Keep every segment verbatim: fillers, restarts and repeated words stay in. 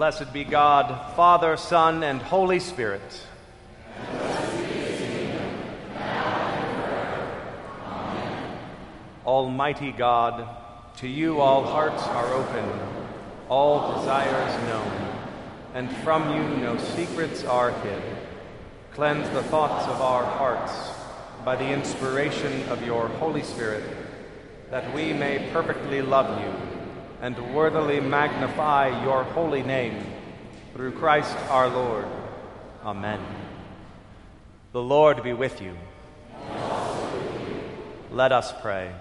Blessed be God, Father, Son, and Holy Spirit. And blessed be his kingdom, now and forever. Amen. Almighty God, to you all hearts are open, all desires known, and from you no secrets are hid. Cleanse the thoughts of our hearts by the inspiration of your Holy Spirit, that we may perfectly love you and worthily magnify your holy name, through Christ our Lord. Amen. The Lord be with you. And also with you. Let us pray.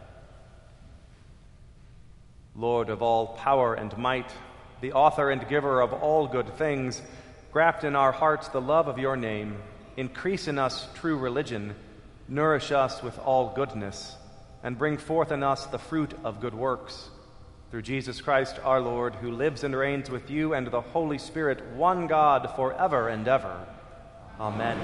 Lord of all power and might, the author and giver of all good things, graft in our hearts the love of your name, increase in us true religion, nourish us with all goodness, and bring forth in us the fruit of good works. Through Jesus Christ our Lord, who lives and reigns with you and the Holy Spirit, one God, forever and ever. Amen.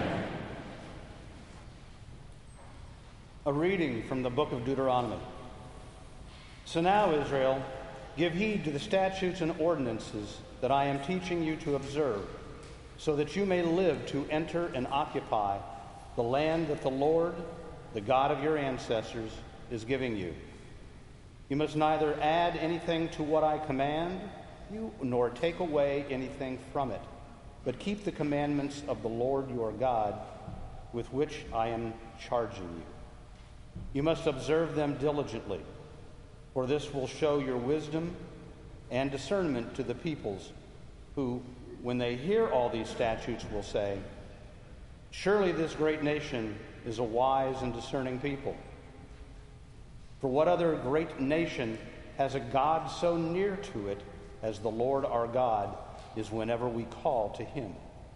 A reading from the book of Deuteronomy. So now, Israel, give heed to the statutes and ordinances that I am teaching you to observe, so that you may live to enter and occupy the land that the Lord, the God of your ancestors, is giving you. You must neither add anything to what I command you, nor take away anything from it, but keep the commandments of the Lord your God, with which I am charging you. You must observe them diligently, for this will show your wisdom and discernment to the peoples, who, when they hear all these statutes, will say, surely this great nation is a wise and discerning people. For what other great nation has a God so near to it as the Lord our God is whenever we call to him?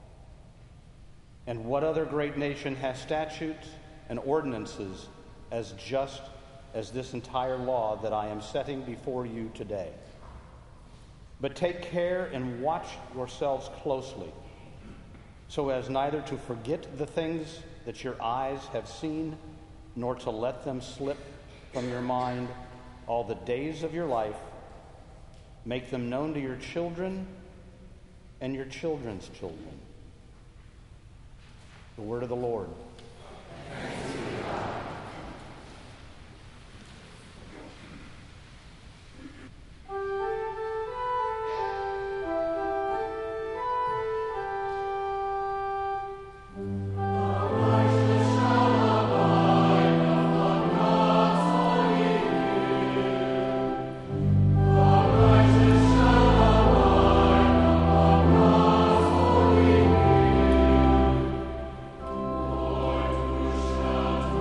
And what other great nation has statutes and ordinances as just as this entire law that I am setting before you today? But take care and watch yourselves closely, so as neither to forget the things that your eyes have seen, nor to let them slip from your mind all the days of your life. Make them known to your children and your children's children. The word of the Lord. Thanks be to God. Lord, who shall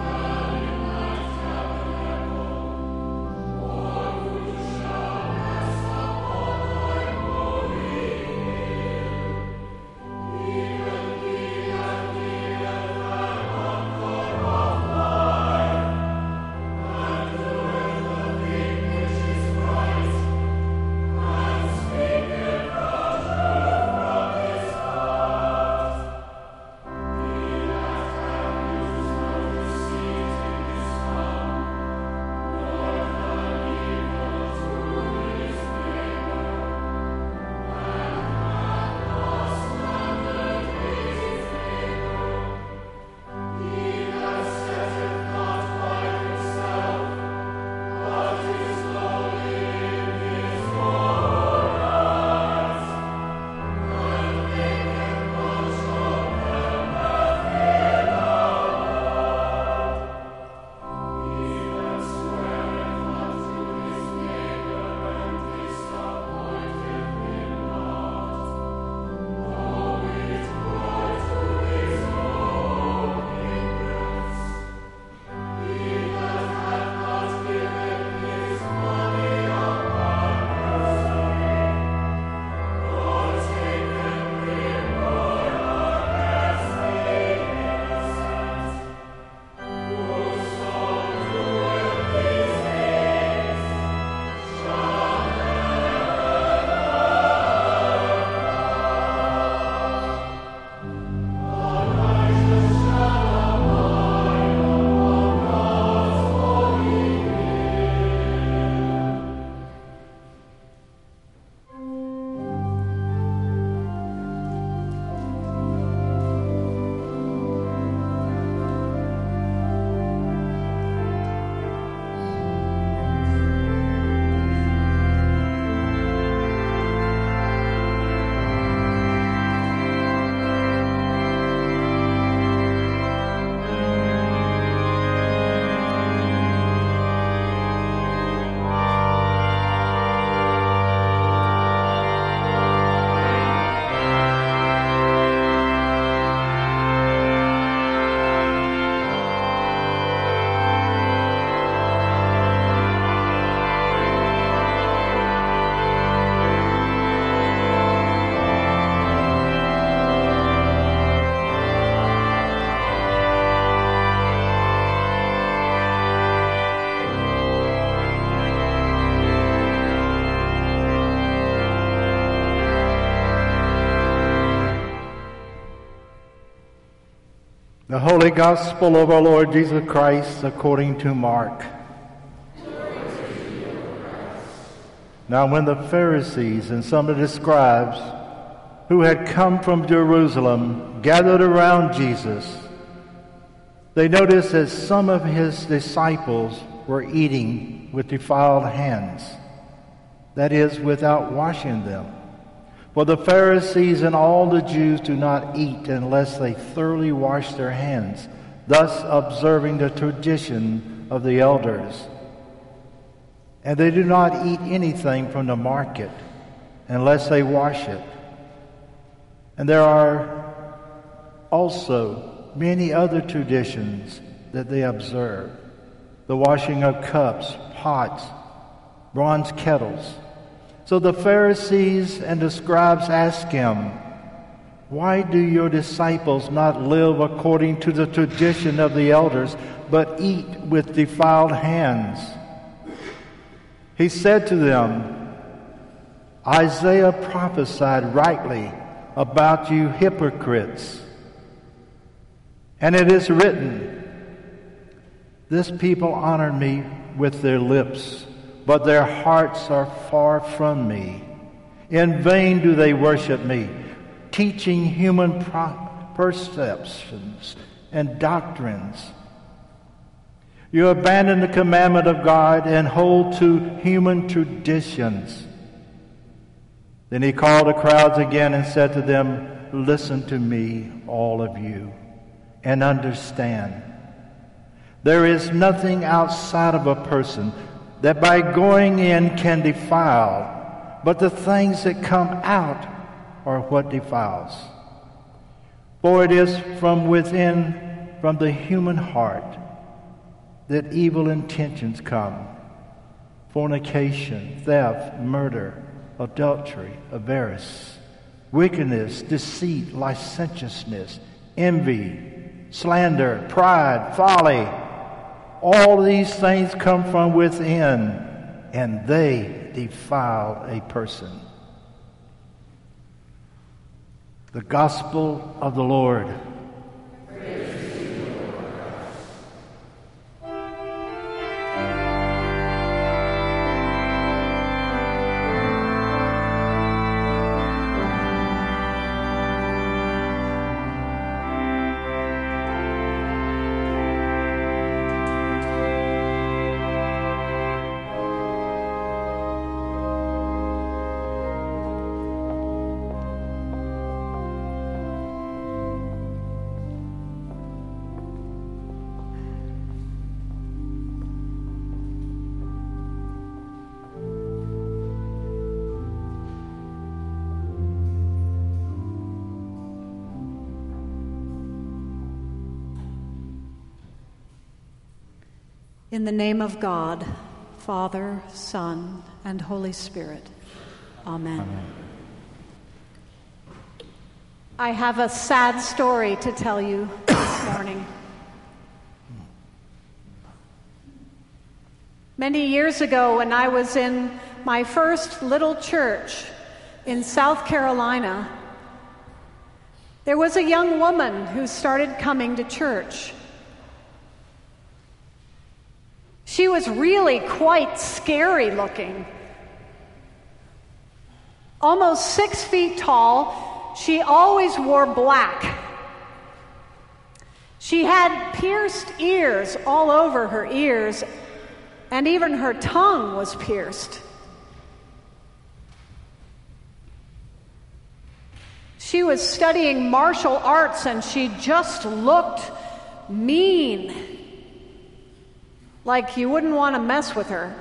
Holy Gospel of our Lord Jesus Christ according to Mark. Now when the Pharisees and some of the scribes who had come from Jerusalem gathered around Jesus, they noticed that some of his disciples were eating with defiled hands, that is, without washing them. For the Pharisees and all the Jews do not eat unless they thoroughly wash their hands, thus observing the tradition of the elders. And they do not eat anything from the market unless they wash it. And there are also many other traditions that they observe: the washing of cups, pots, bronze kettles. So the Pharisees and the scribes asked him, "Why do your disciples not live according to the tradition of the elders, but eat with defiled hands?" He said to them, "Isaiah prophesied rightly about you hypocrites. And it is written, 'This people honor me with their lips, but their hearts are far from me. In vain do they worship me, teaching human perceptions and doctrines. You abandon the commandment of God and hold to human traditions.'" Then he called the crowds again and said to them, "Listen to me, all of you, and understand. There is nothing outside of a person that by going in can defile, but the things that come out are what defiles. For it is from within, from the human heart, that evil intentions come: fornication, theft, murder, adultery, avarice, wickedness, deceit, licentiousness, envy, slander, pride, folly. All these things come from within, and they defile a person." The Gospel of the Lord. Praise to you, Lord Christ. In the name of God, Father, Son, and Holy Spirit. Amen. Amen. I have a sad story to tell you this morning. Many years ago, when I was in my first little church in South Carolina, there was a young woman who started coming to church. She was really quite scary looking. Almost six feet tall, she always wore black. She had pierced ears all over her ears, and even her tongue was pierced. She was studying martial arts, and she just looked mean. Like you wouldn't want to mess with her.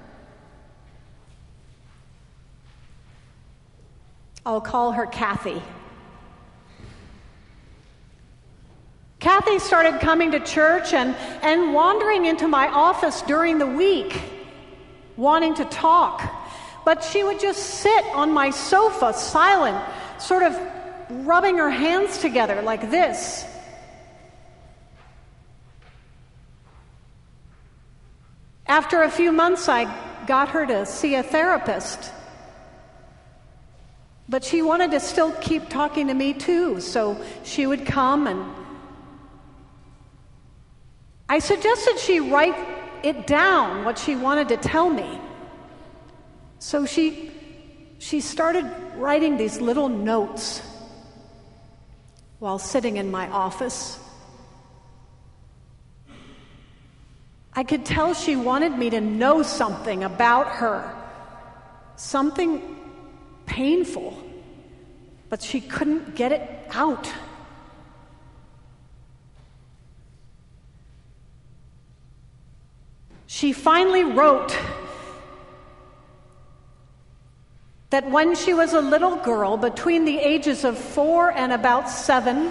I'll call her Kathy. Kathy started coming to church and, and wandering into my office during the week, wanting to talk. But she would just sit on my sofa, silent, sort of rubbing her hands together like this. After a few months, I got her to see a therapist. But she wanted to still keep talking to me too, so she would come and I suggested she write it down, what she wanted to tell me. So she, she started writing these little notes while sitting in my office. I could tell she wanted me to know something about her, something painful, but she couldn't get it out. She finally wrote that when she was a little girl, between the ages of four and about seven,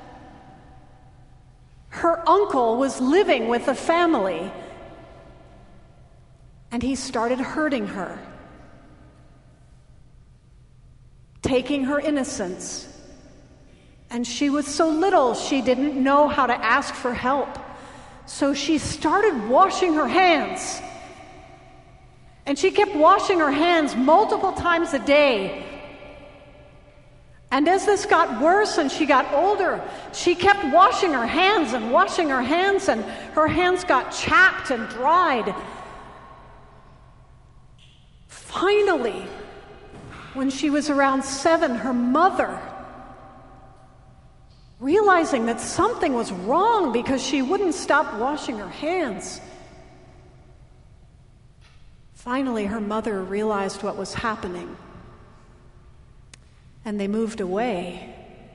her uncle was living with a family, and he started hurting her, taking her innocence. And she was so little, she didn't know how to ask for help. So she started washing her hands. And she kept washing her hands multiple times a day. And as this got worse and she got older, she kept washing her hands and washing her hands, and her hands got chapped and dried. Finally, when she was around seven, her mother, realizing that something was wrong because she wouldn't stop washing her hands, finally her mother realized what was happening, and they moved away.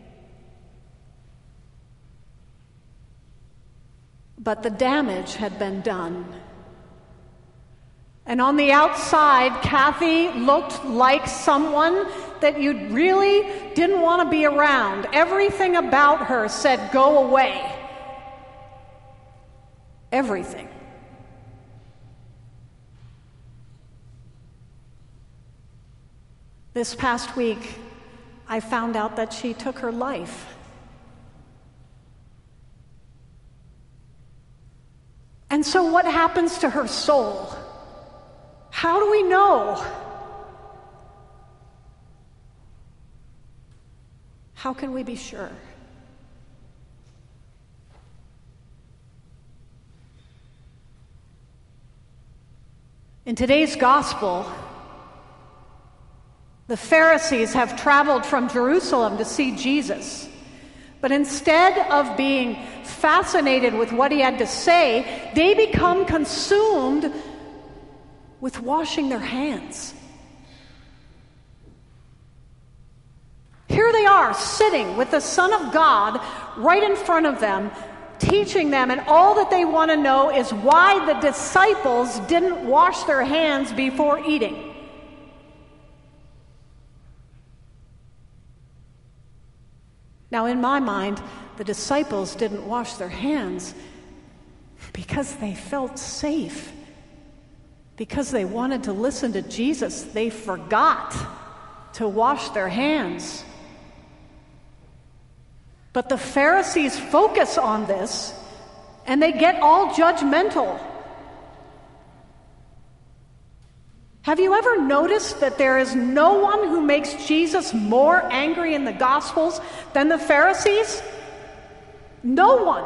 But the damage had been done. And on the outside, Kathy looked like someone that you really didn't want to be around. Everything about her said, "Go away." Everything. This past week, I found out that she took her life. And so what happens to her soul? How do we know? How can we be sure? In today's gospel, the Pharisees have traveled from Jerusalem to see Jesus. But instead of being fascinated with what he had to say, they become consumed with washing their hands. Here they are, sitting with the Son of God right in front of them, teaching them, and all that they want to know is why the disciples didn't wash their hands before eating. Now, in my mind, the disciples didn't wash their hands because they felt safe. Because they wanted to listen to Jesus, they forgot to wash their hands. But the Pharisees focus on this, and they get all judgmental. Have you ever noticed that there is no one who makes Jesus more angry in the Gospels than the Pharisees? No one.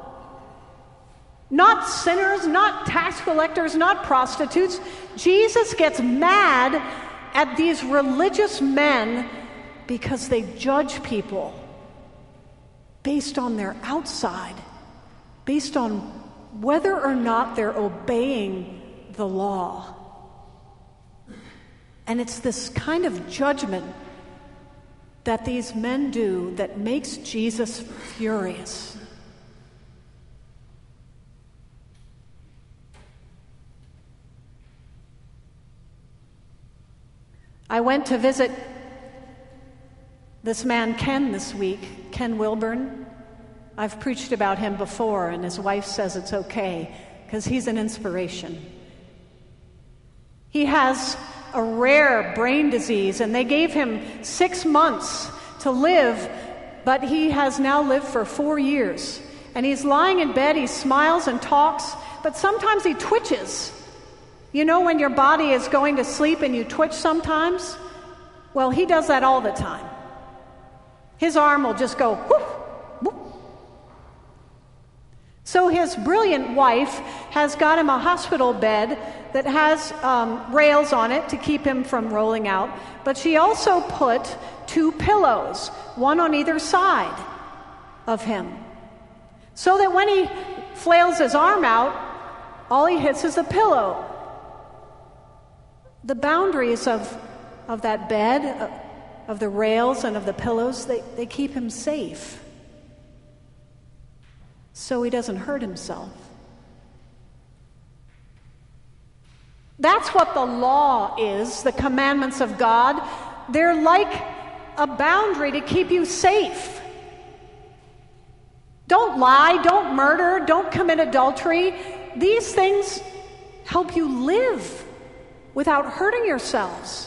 Not sinners, not tax collectors, not prostitutes. Jesus gets mad at these religious men because they judge people based on their outside, based on whether or not they're obeying the law. And it's this kind of judgment that these men do that makes Jesus furious. I went to visit this man Ken this week, Ken Wilburn. I've preached about him before, and his wife says it's okay because he's an inspiration. He has a rare brain disease, and they gave him six months to live, but he has now lived for four years. And he's lying in bed, he smiles and talks, but sometimes he twitches. You know when your body is going to sleep and you twitch sometimes? Well, he does that all the time. His arm will just go whoop, whoop. So his brilliant wife has got him a hospital bed that has um, rails on it to keep him from rolling out, but she also put two pillows, one on either side of him, so that when he flails his arm out, all he hits is a pillow. The boundaries of, of that bed, of, of the rails and of the pillows, they, they keep him safe, so he doesn't hurt himself. That's what the law is, the commandments of God. They're like a boundary to keep you safe. Don't lie, don't murder, don't commit adultery. These things help you live without hurting yourselves.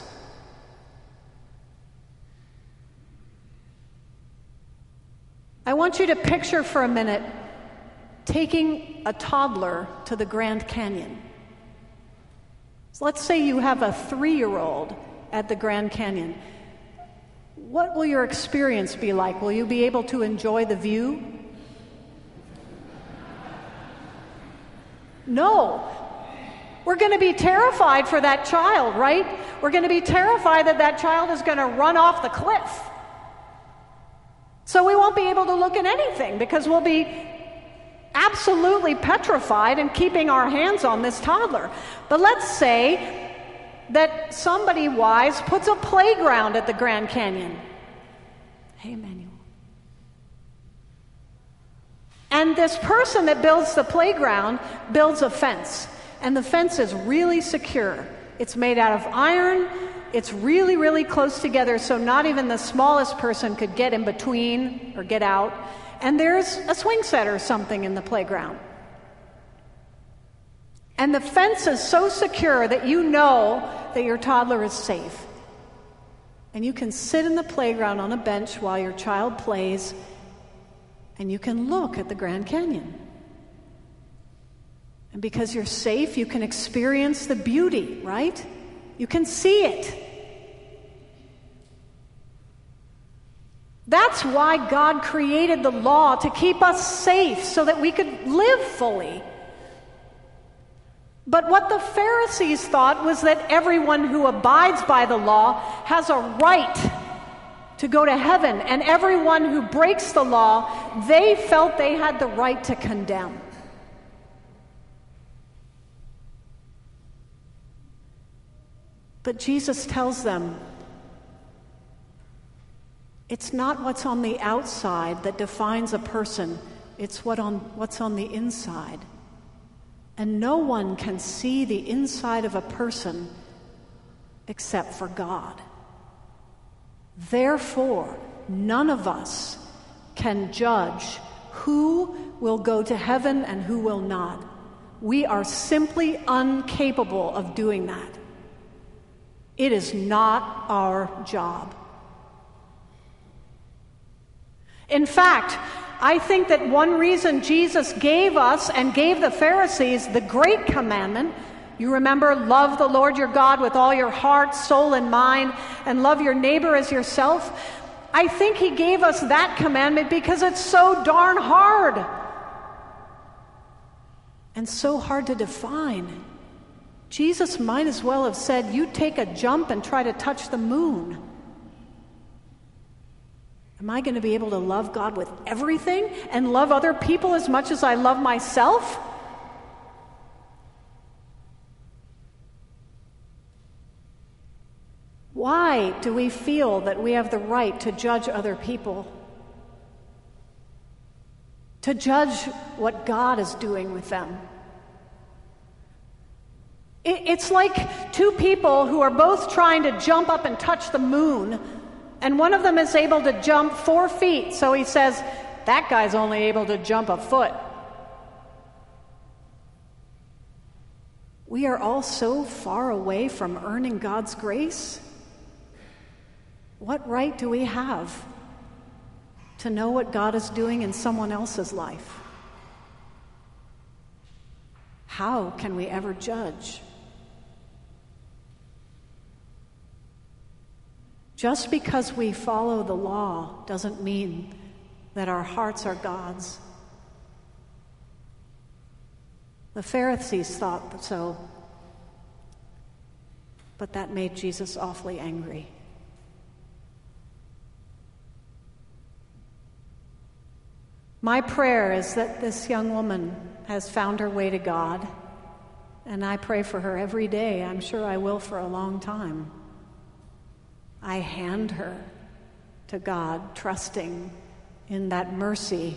I want you to picture for a minute taking a toddler to the Grand Canyon. So let's say you have a three-year-old at the Grand Canyon. What will your experience be like? Will you be able to enjoy the view? No. We're going to be terrified for that child, right? We're going to be terrified that that child is going to run off the cliff. So we won't be able to look at anything because we'll be absolutely petrified and keeping our hands on this toddler. But let's say that somebody wise puts a playground at the Grand Canyon. Hey, Emmanuel. And this person that builds the playground builds a fence. And the fence is really secure. It's made out of iron. It's really, really close together, so not even the smallest person could get in between or get out. And there's a swing set or something in the playground. And the fence is so secure that you know that your toddler is safe. And you can sit in the playground on a bench while your child plays, and you can look at the Grand Canyon. And because you're safe, you can experience the beauty, right? You can see it. That's why God created the law, to keep us safe so that we could live fully. But what the Pharisees thought was that everyone who abides by the law has a right to go to heaven, and everyone who breaks the law, they felt they had the right to condemn. But Jesus tells them, it's not what's on the outside that defines a person, it's what on, what's on the inside. And no one can see the inside of a person except for God. Therefore, none of us can judge who will go to heaven and who will not. We are simply incapable of doing that. It is not our job. In fact, I think that one reason Jesus gave us and gave the Pharisees the great commandment, you remember, love the Lord your God with all your heart, soul, and mind, and love your neighbor as yourself. I think he gave us that commandment because it's so darn hard and so hard to define. Jesus might as well have said, you take a jump and try to touch the moon. Am I going to be able to love God with everything and love other people as much as I love myself? Why do we feel that we have the right to judge other people? To judge what God is doing with them? It's like two people who are both trying to jump up and touch the moon, and one of them is able to jump four feet, so he says, that guy's only able to jump a foot. We are all so far away from earning God's grace. What right do we have to know what God is doing in someone else's life? How can we ever judge? Just because we follow the law doesn't mean that our hearts are God's. The Pharisees thought so, but that made Jesus awfully angry. My prayer is that this young woman has found her way to God, and I pray for her every day. I'm sure I will for a long time. I hand her to God, trusting in that mercy,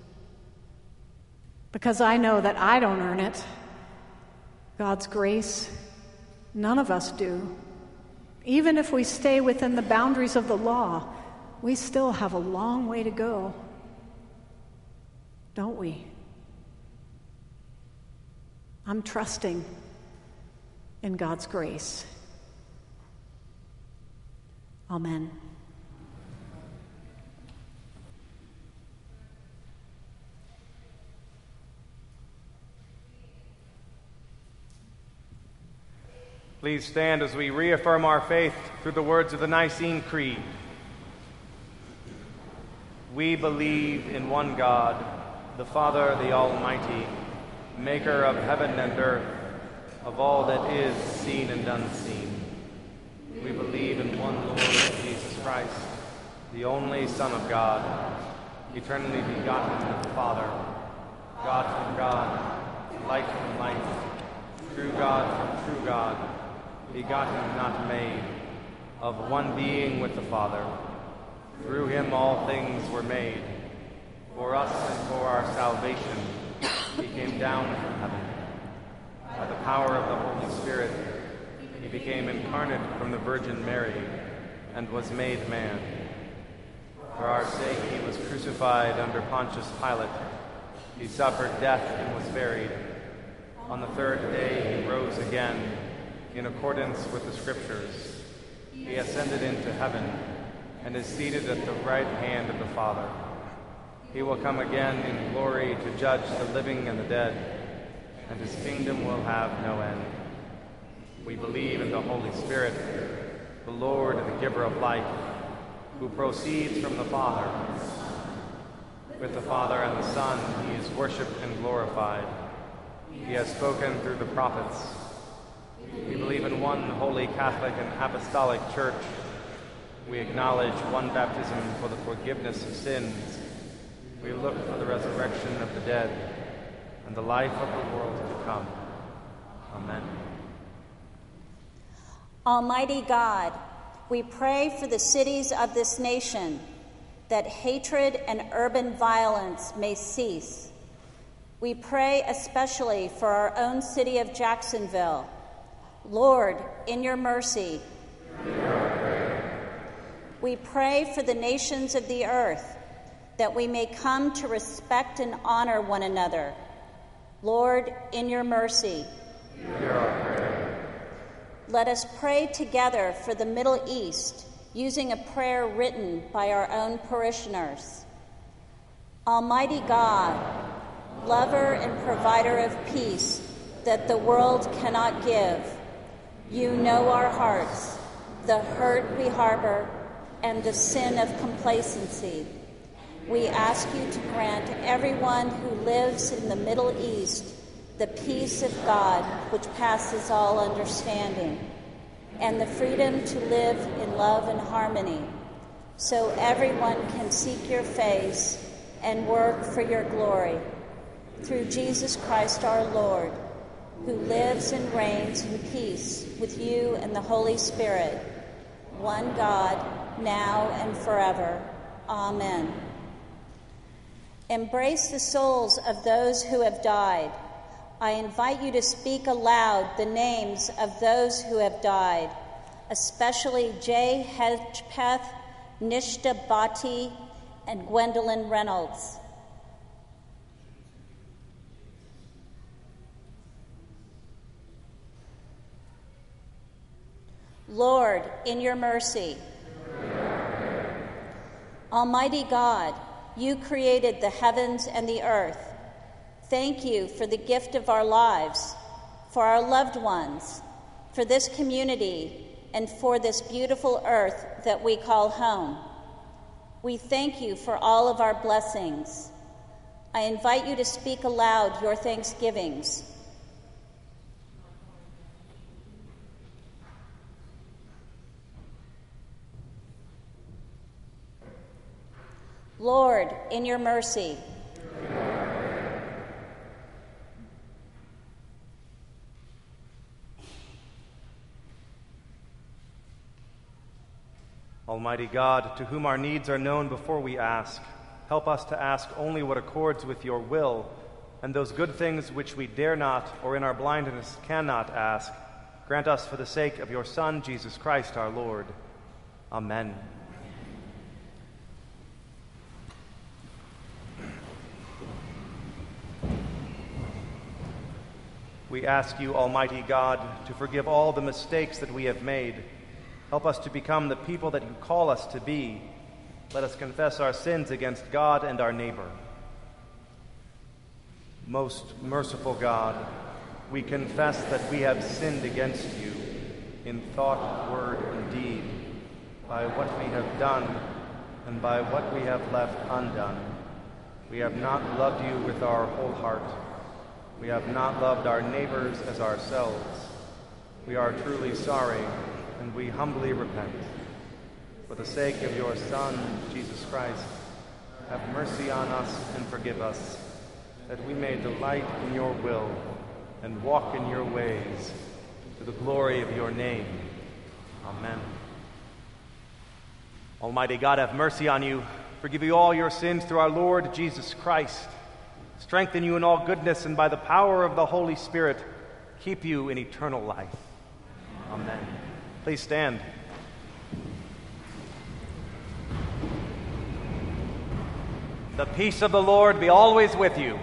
because I know that I don't earn it. God's grace, none of us do. Even if we stay within the boundaries of the law, we still have a long way to go, don't we? I'm trusting in God's grace. Amen. Please stand as we reaffirm our faith through the words of the Nicene Creed. We believe in one God, the Father, the Almighty, maker of heaven and earth, of all that is seen and unseen. We believe in one Lord, Jesus Christ, the only Son of God, eternally begotten of the Father, God from God, light from light, true God from true God, begotten, not made, of one being with the Father. Through him all things were made. For us and for our salvation, he came down from heaven. By the power of the Holy Spirit, he became incarnate from the Virgin Mary and was made man. For our sake he was crucified under Pontius Pilate. He suffered death and was buried. On the third day he rose again, in accordance with the Scriptures. He ascended into heaven and is seated at the right hand of the Father. He will come again in glory to judge the living and the dead, and his kingdom will have no end. We believe in the Holy Spirit, the Lord and the giver of life, who proceeds from the Father. With the Father and the Son he is worshipped and glorified. He has spoken through the prophets. We believe in one holy Catholic and Apostolic Church. We acknowledge one baptism for the forgiveness of sins. We look for the resurrection of the dead and the life of the world to come. Amen. Almighty God, we pray for the cities of this nation, that hatred and urban violence may cease. We pray especially for our own city of Jacksonville. Lord, in your mercy, we pray for the nations of the earth, that we may come to respect and honor one another. Lord, in your mercy, let us pray together for the Middle East, using a prayer written by our own parishioners. Almighty God, lover and provider of peace that the world cannot give, you know our hearts, the hurt we harbor, and the sin of complacency. We ask you to grant everyone who lives in the Middle East the peace of God which passes all understanding, and the freedom to live in love and harmony, so everyone can seek your face and work for your glory. Through Jesus Christ our Lord, who lives and reigns in peace with you and the Holy Spirit, one God, now and forever. Amen. Embrace the souls of those who have died. I invite you to speak aloud the names of those who have died, especially Jay Hedgepeth, Nishta Bhatti, and Gwendolyn Reynolds. Lord, in your mercy. Almighty God, you created the heavens and the earth. Thank you for the gift of our lives, for our loved ones, for this community, and for this beautiful earth that we call home. We thank you for all of our blessings. I invite you to speak aloud your thanksgivings Lord, in your mercy. Almighty God, to whom our needs are known before we ask, help us to ask only what accords with your will, and those good things which we dare not or in our blindness cannot ask, grant us for the sake of your Son, Jesus Christ our Lord. Amen. We ask you, Almighty God, to forgive all the mistakes that we have made. Help us to become the people that you call us to be. Let us confess our sins against God and our neighbor. Most merciful God, we confess that we have sinned against you in thought, word, and deed, by what we have done and by what we have left undone. We have not loved you with our whole heart. We have not loved our neighbors as ourselves. We are truly sorry, and we humbly repent. For the sake of your Son, Jesus Christ, have mercy on us and forgive us, that we may delight in your will and walk in your ways, to the glory of your name. Amen. Almighty God, have mercy on you, forgive you all your sins through our Lord Jesus Christ, strengthen you in all goodness, and by the power of the Holy Spirit, keep you in eternal life. Amen. Please stand. The peace of the Lord be always with you.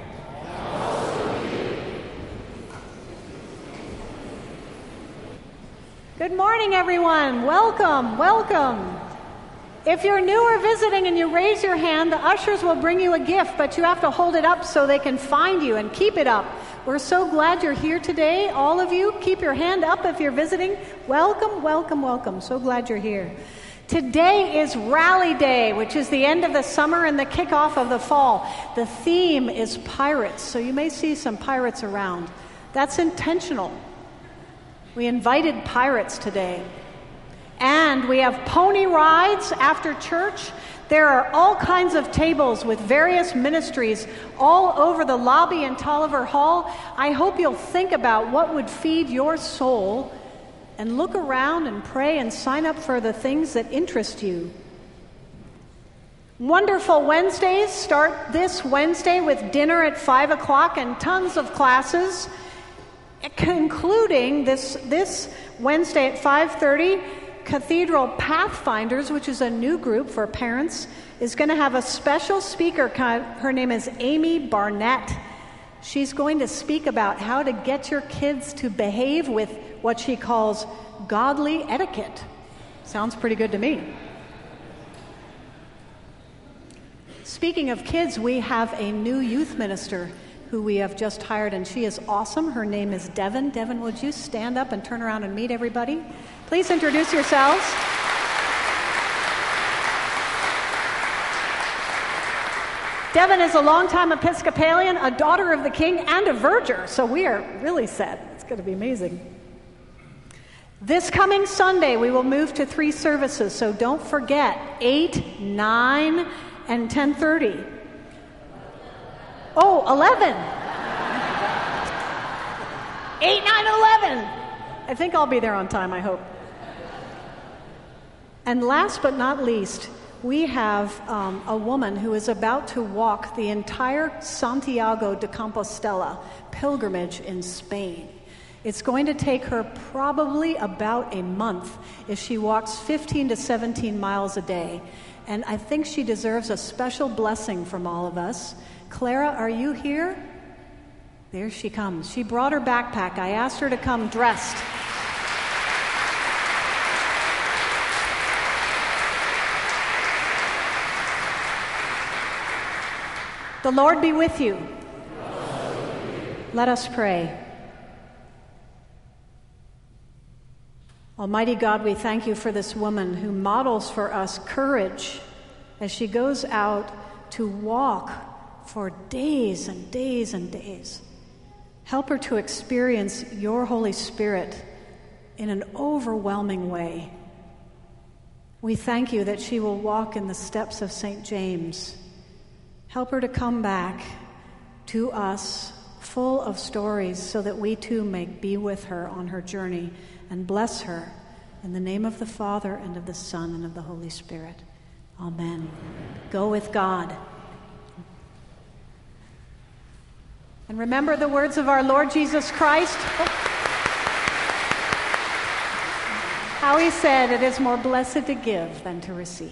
Good morning, everyone. Welcome, welcome. If you're new or visiting and you raise your hand, the ushers will bring you a gift, but you have to hold it up so they can find you, and keep it up. We're so glad you're here today. All of you, keep your hand up if you're visiting. Welcome, welcome, welcome. So glad you're here. Today is Rally Day, which is the end of the summer and the kickoff of the fall. The theme is pirates, so you may see some pirates around. That's intentional. We invited pirates today. And we have pony rides after church. There are all kinds of tables with various ministries all over the lobby in Tolliver Hall. I hope you'll think about what would feed your soul and look around and pray and sign up for the things that interest you. Wonderful Wednesdays start this Wednesday with dinner at five o'clock and tons of classes, concluding this, this Wednesday at five thirty. Cathedral Pathfinders, which is a new group for parents, is going to have a special speaker. Her name is Amy Barnett. She's going to speak about how to get your kids to behave with what she calls godly etiquette. Sounds pretty good to me. Speaking of kids, we have a new youth minister who we have just hired, and she is awesome. Her name is Devin. Devin, would you stand up and turn around and meet everybody? Please introduce yourselves. Devin is a longtime Episcopalian, a daughter of the King, and a verger, so we are really set. It's going to be amazing. This coming Sunday, we will move to three services, so don't forget, eight, nine, and ten thirty. Oh, eleven. eight, nine, eleven. I think I'll be there on time, I hope. And last but not least, we have um, a woman who is about to walk the entire Santiago de Compostela pilgrimage in Spain. It's going to take her probably about a month if she walks fifteen to seventeen miles a day. And I think she deserves a special blessing from all of us. Clara, are you here? There she comes. She brought her backpack. I asked her to come dressed. The Lord be with you. Let us pray. Almighty God, we thank you for this woman who models for us courage as she goes out to walk for days and days and days. Help her to experience your Holy Spirit in an overwhelming way. We thank you that she will walk in the steps of Saint James Help her to come back to us full of stories so that we too may be with her on her journey, and bless her in the name of the Father and of the Son and of the Holy Spirit. Amen. Go with God. And remember the words of our Lord Jesus Christ. How he said, "It is more blessed to give than to receive."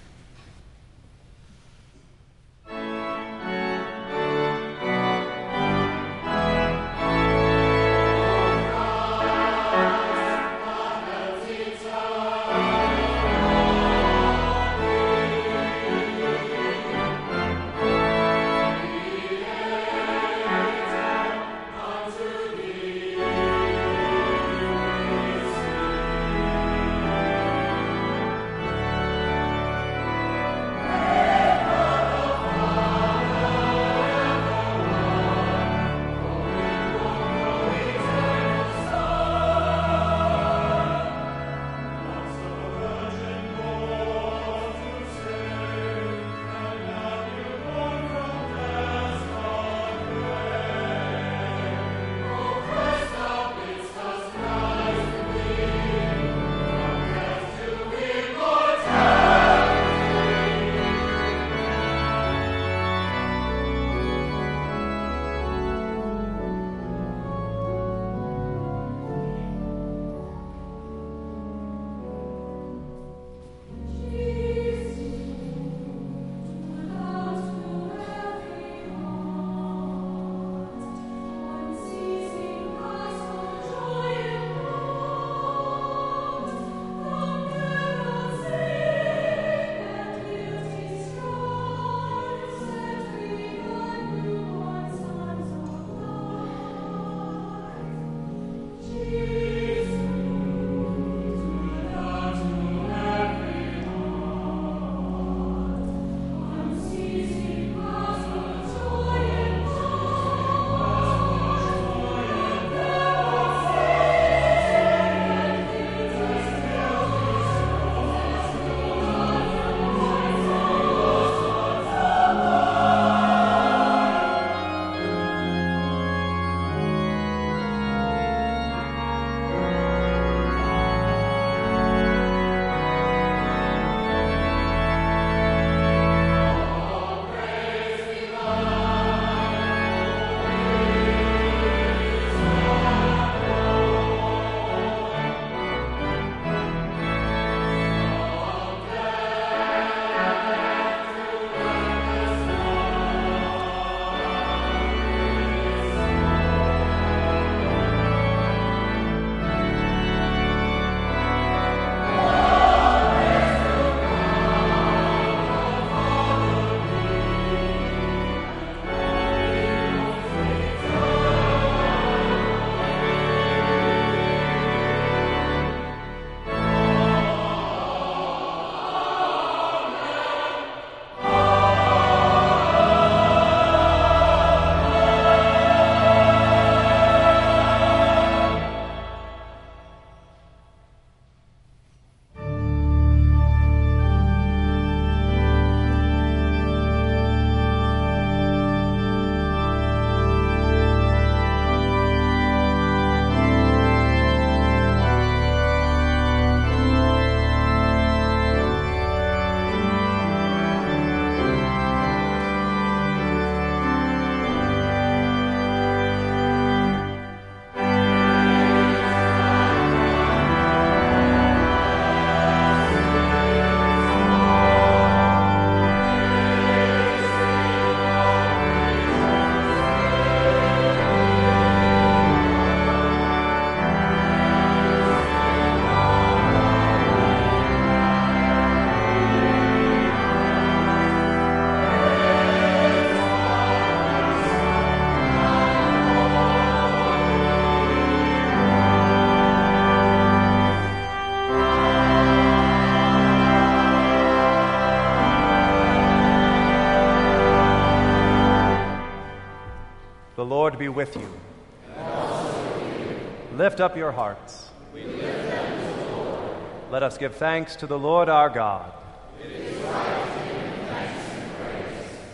The Lord be with you. And also with you. Lift up your hearts. We lift them to the Lord. Let us give thanks to the Lord our God. It is right to give him thanks and praise.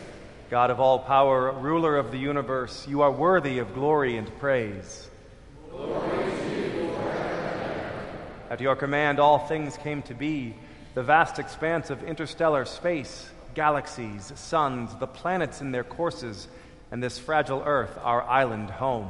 God of all power, ruler of the universe, you are worthy of glory and praise. Glory to you forever. At your command all things came to be, the vast expanse of interstellar space, galaxies, suns, the planets in their courses, and this fragile earth, our island home.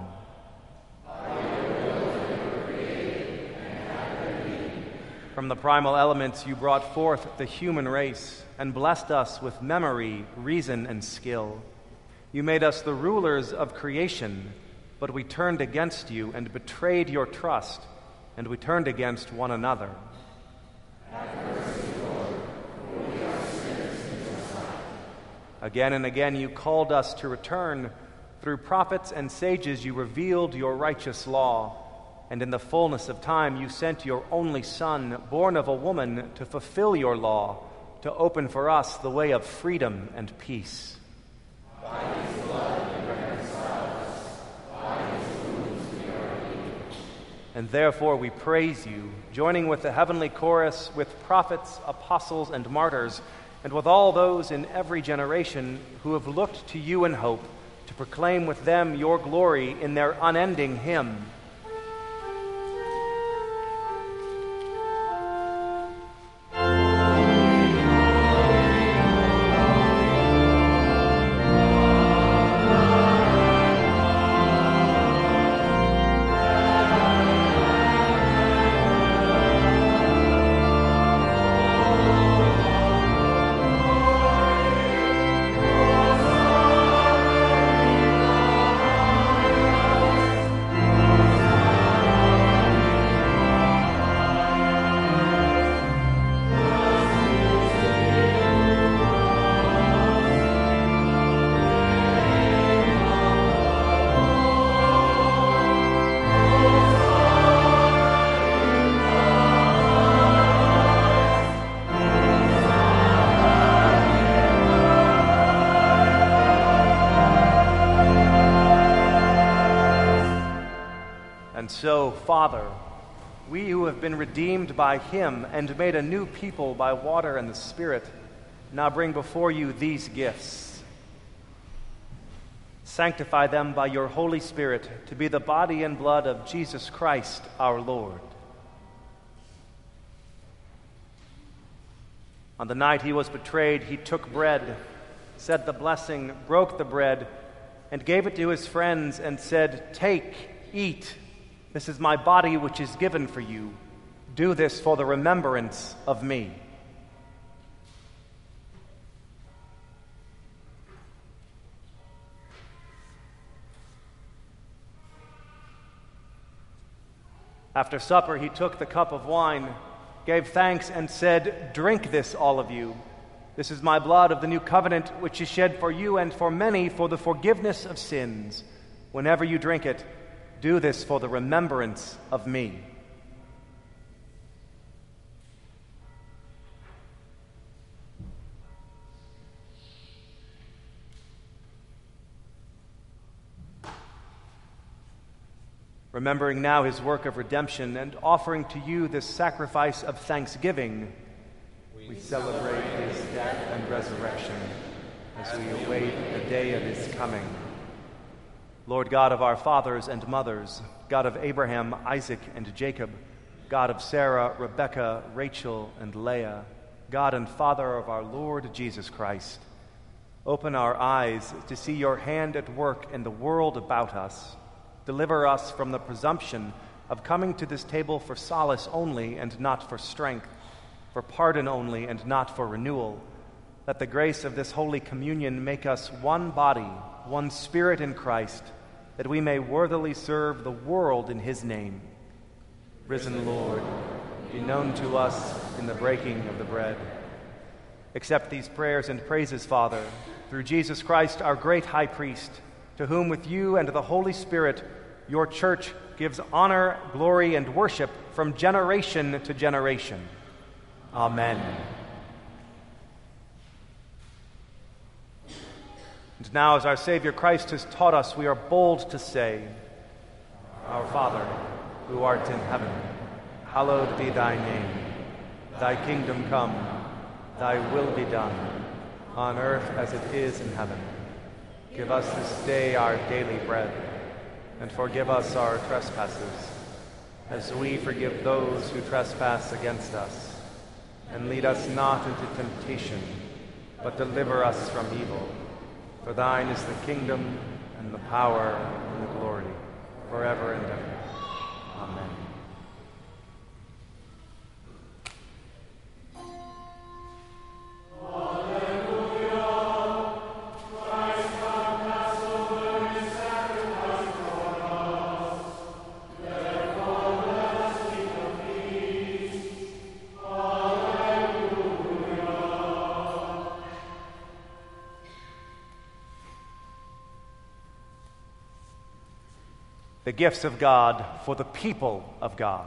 From the primal elements you brought forth the human race and blessed us with memory, reason, and skill. You made us the rulers of creation, but we turned against you and betrayed your trust, and we turned against one another. Have mercy, Lord, for we are sinners in your sight. Again and again you called us to return. Through prophets and sages you revealed your righteous law. And in the fullness of time you sent your only Son, born of a woman, to fulfill your law, to open for us the way of freedom and peace. By his blood you reconciled us. By his wounds we are healed. And therefore we praise you, joining with the heavenly chorus, with prophets, apostles, and martyrs, and with all those in every generation who have looked to you in hope, to proclaim with them your glory in their unending hymn. And so, Father, we who have been redeemed by him and made a new people by water and the Spirit, now bring before you these gifts. Sanctify them by your Holy Spirit to be the body and blood of Jesus Christ our Lord. On the night he was betrayed, he took bread, said the blessing, broke the bread, and gave it to his friends and said, "Take, eat. This is my body which is given for you. Do this for the remembrance of me." After supper, he took the cup of wine, gave thanks, and said, "Drink this, all of you. This is my blood of the new covenant, which is shed for you and for many for the forgiveness of sins. Whenever you drink it, do this for the remembrance of me." Remembering now his work of redemption and offering to you this sacrifice of thanksgiving, we celebrate his death and resurrection as we await the day of his coming. Lord God of our fathers and mothers, God of Abraham, Isaac, and Jacob, God of Sarah, Rebekah, Rachel, and Leah, God and Father of our Lord Jesus Christ, open our eyes to see your hand at work in the world about us. Deliver us from the presumption of coming to this table for solace only and not for strength, for pardon only and not for renewal. Let the grace of this Holy Communion make us one body, one spirit in Christ, that we may worthily serve the world in his name. Risen Lord, be known to us in the breaking of the bread. Accept these prayers and praises, Father, through Jesus Christ, our great high priest, to whom with you and the Holy Spirit your church gives honor, glory, and worship from generation to generation. Amen. And now, as our Savior Christ has taught us, we are bold to say, Our Father, who art in heaven, hallowed be thy name. Thy kingdom come, thy will be done, on earth as it is in heaven. Give us this day our daily bread, and forgive us our trespasses, as we forgive those who trespass against us. And lead us not into temptation, but deliver us from evil. For thine is the kingdom, and the power, and the glory, forever and ever. Amen. The gifts of God for the people of God.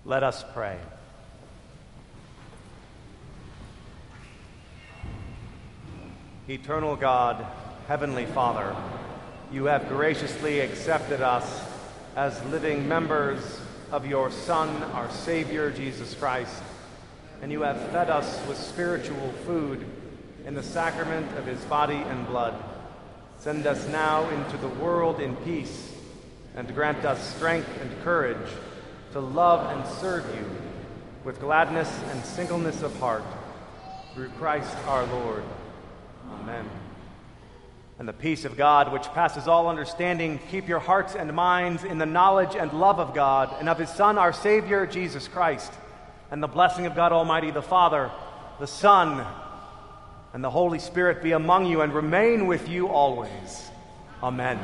Let us pray. Eternal God, Heavenly Father, you have graciously accepted us as living members of your Son, our Savior, Jesus Christ, and you have fed us with spiritual food in the sacrament of his body and blood. Send us now into the world in peace, and grant us strength and courage to love and serve you with gladness and singleness of heart, through Christ our Lord. Amen. And the peace of God, which passes all understanding, keep your hearts and minds in the knowledge and love of God and of his Son, our Savior, Jesus Christ. And the blessing of God Almighty, the Father, the Son, and the Holy Spirit be among you and remain with you always. Amen.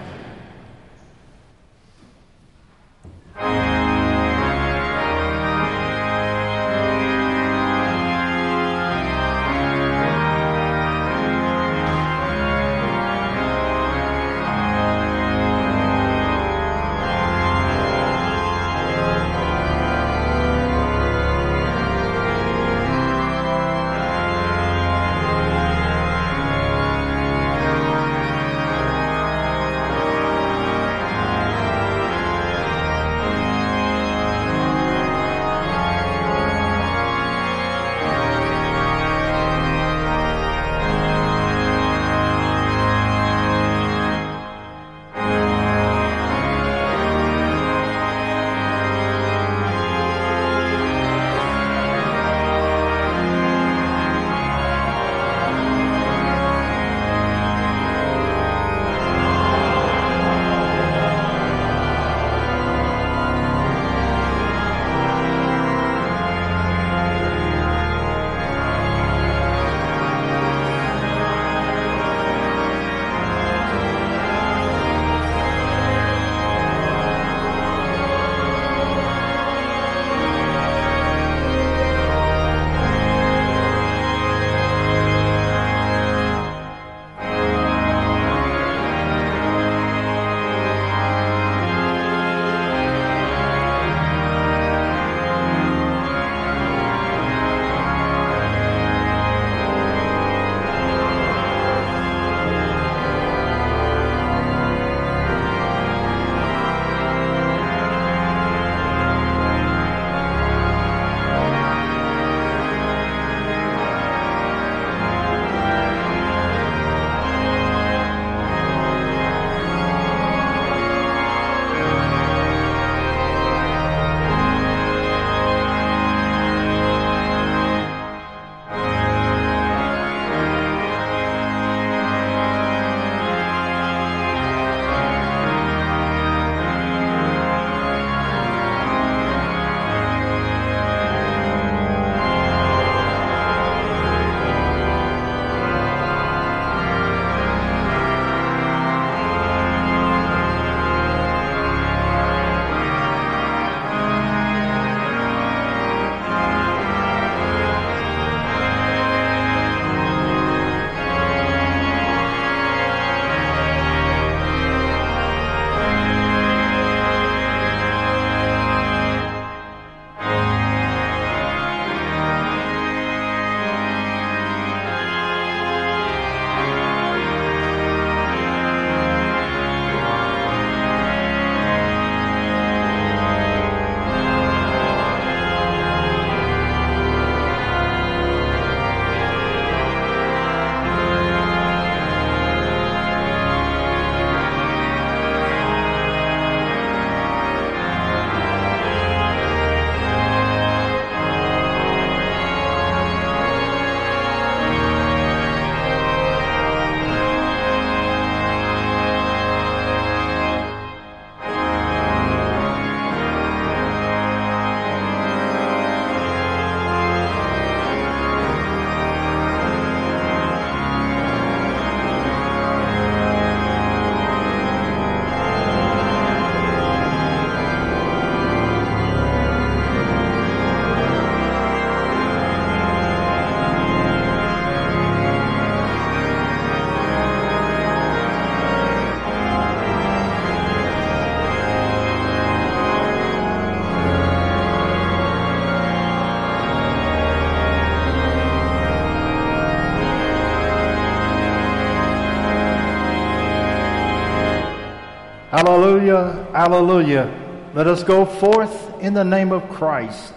Hallelujah, hallelujah. Let us go forth in the name of Christ.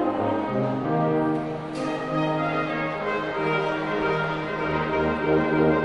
Thank you.